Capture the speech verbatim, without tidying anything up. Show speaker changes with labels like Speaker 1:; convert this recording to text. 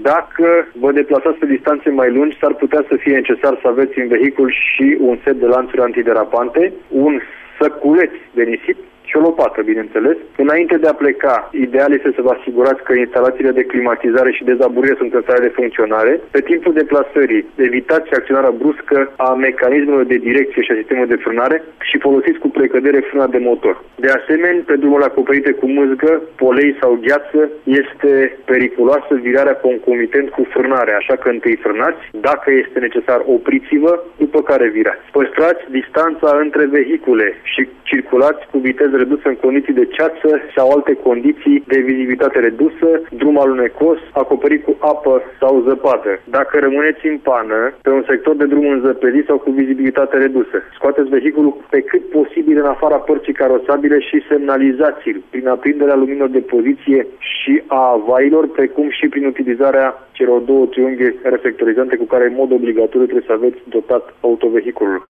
Speaker 1: Dacă vă deplasați pe distanțe mai lungi, s-ar putea să fie necesar să aveți în vehicul și un set de lanțuri antiderapante, un săculeț de nisip și o lopată, bineînțeles. Înainte de a pleca, ideal este să vă asigurați că instalațiile de climatizare și dezaburire sunt în stare de funcționare. Pe timpul deplasării, evitați acționarea bruscă a mecanismelor de direcție și a sistemului de frânare și folosiți cu precădere frâna de motor. De asemenea, pe drumurile acoperite cu mâzgă, polei sau gheață, este periculoasă virarea concomitent cu frânarea, așa că întâi frânați, dacă este necesar opriți-vă, după care virați. Păstrați distanța între vehicule și circulați cu viteză redusă în condiții de ceață sau alte condiții de vizibilitate redusă, drum alunecos, acoperit cu apă sau zăpadă. Dacă rămâneți în pană pe un sector de drum înzăpezit sau cu vizibilitate redusă, scoateți vehiculul pe cât posibil în afara părții carosabile și semnalizați-l prin aprinderea luminilor de poziție și a vailor, precum și prin utilizarea celor două triunghi reflectorizante cu care în mod obligatoriu trebuie să aveți dotat autovehiculul.